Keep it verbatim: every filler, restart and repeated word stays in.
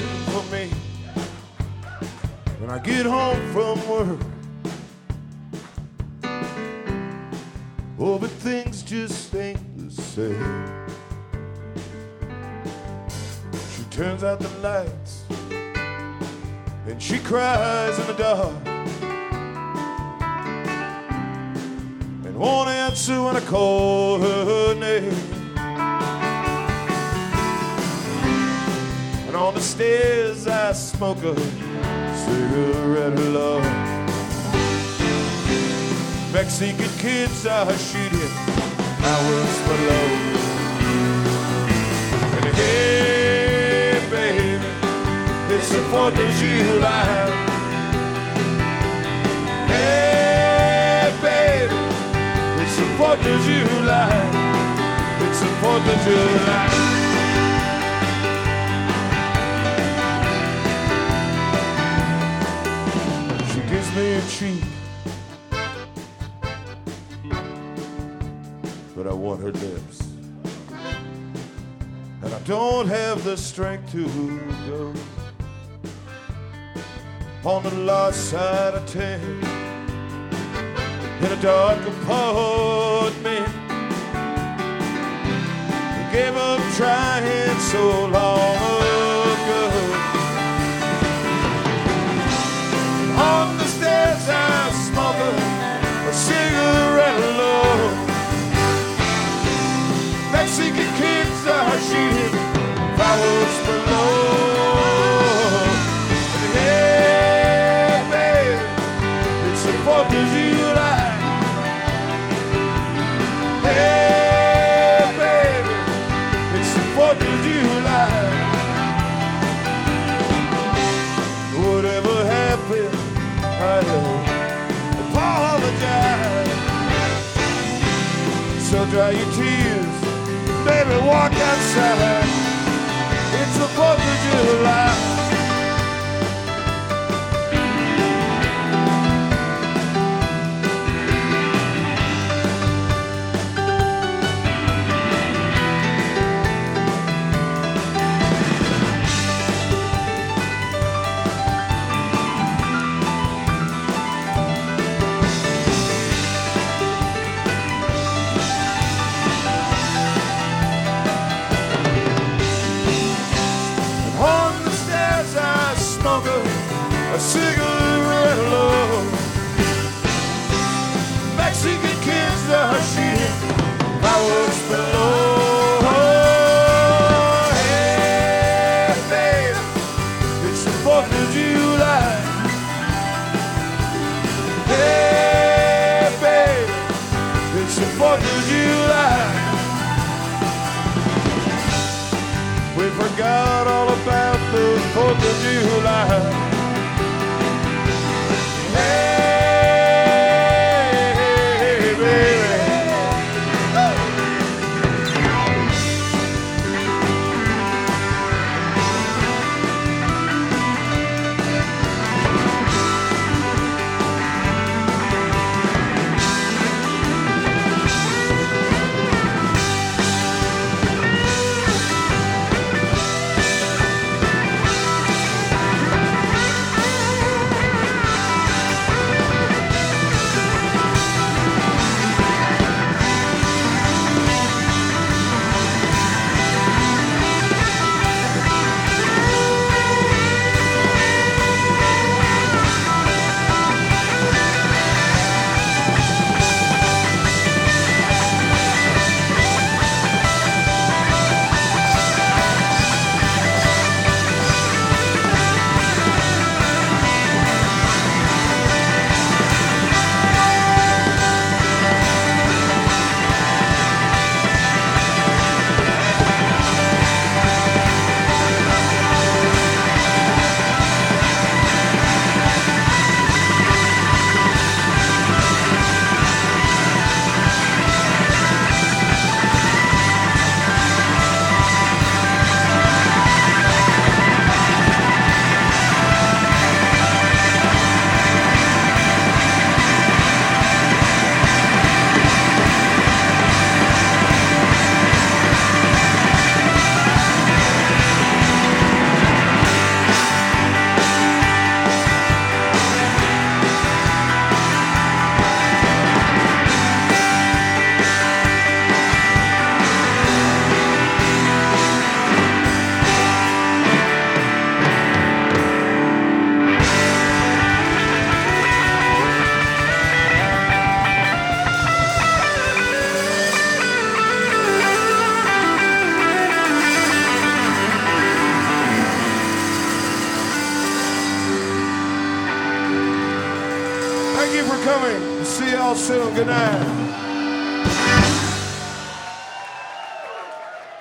waiting for me when I get home from work. Oh, but things just ain't the same. She turns out the lights and she cries in the dark and won't answer when I call her name. And on the stairs I smoke a cigarette alone. Mexican kids are shooting hours below. And hey, baby, it's the fourth of July. Hey, baby, it's the fourth of July. It's the fourth of July. She gives me a treat, but I want her lips. And I don't have the strength to go on the lost side of town in a dark apartment. I gave up trying so long ago. On the stairs I smoke a, a cigarette alone. Mexican kids are shooting fireworks below. And hey, baby, it's the fourth of July. Hey, baby, it's the fourth of July. Whatever happened, I apologize. So dry your tears, baby, walk outside. It's the fourth of July. A cigarette alone. Mexican kids are shooting fireworks below. Hey, baby, it's the fourth of July. Hey, baby, it's the fourth of July. We forgot all about the fourth of July. Hey, baby. for coming. See y'all soon. Good night.